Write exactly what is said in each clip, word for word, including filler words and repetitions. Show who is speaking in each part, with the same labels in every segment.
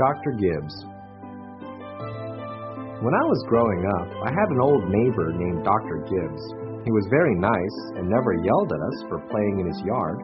Speaker 1: Doctor Gibbs. When I was growing up, I had an old neighbor named Doctor Gibbs. He was very nice and never yelled at us for playing in his yard.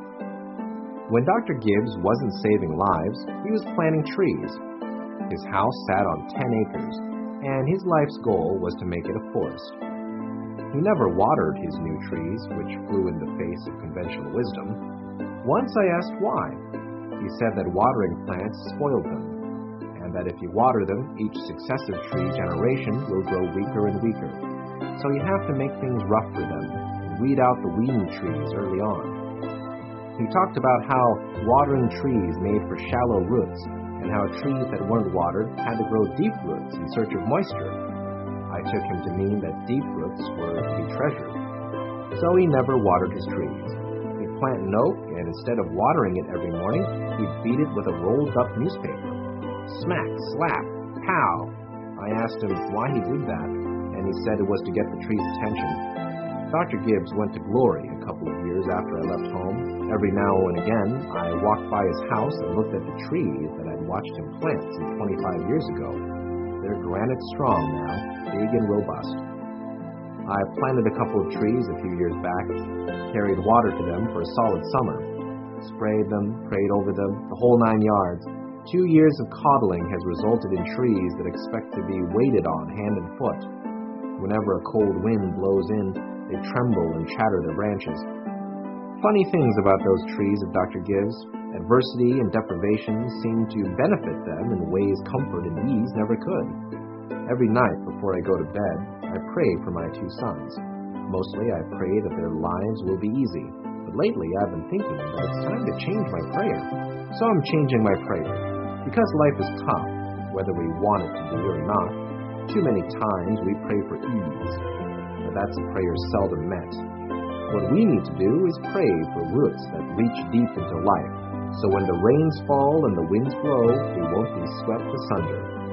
Speaker 1: When Doctor Gibbs wasn't saving lives, he was planting trees. His house sat on ten acres, and his life's goal was to make it a forest. He never watered his new trees, which flew in the face of conventional wisdom. Once I asked why. He said that watering plants spoiled them, and that if you water them, each successive tree generation will grow weaker and weaker. So you have to make things rough for them and weed out the weedy trees early on. He talked about how watering trees made for shallow roots, and how trees that weren't watered had to grow deep roots in search of moisture. I took him to mean that deep roots were to be treasured. So he never watered his trees. He'd plant an oak, and instead of watering it every morning, he'd beat it with a rolled-up newspaper. Smack, slap, pow! I asked him why he did that, and he said it was to get the tree's attention. Doctor Gibbs went to glory a couple of years after I left home. Every now and again, I walked by his house and looked at the trees that I'd watched him plant some twenty-five years ago. They're granite strong now, big and robust. I planted a couple of trees a few years back, carried water to them for a solid summer, sprayed them, prayed over them, the whole nine yards. Two years of coddling has resulted in trees that expect to be waited on hand and foot. Whenever a cold wind blows in, they tremble and chatter their branches. Funny things about those trees of Doctor Gibbs. Adversity and deprivation seem to benefit them in ways comfort and ease never could. Every night before I go to bed, I pray for my two sons. Mostly I pray that their lives will be easy. But lately I've been thinking that it's time to change my prayer. So I'm changing my prayer. Because life is tough, whether we want it to be or not, too many times we pray for ease. But that's a prayer seldom met. What we need to do is pray for roots that reach deep into life, so when the rains fall and the winds blow, we won't be swept asunder.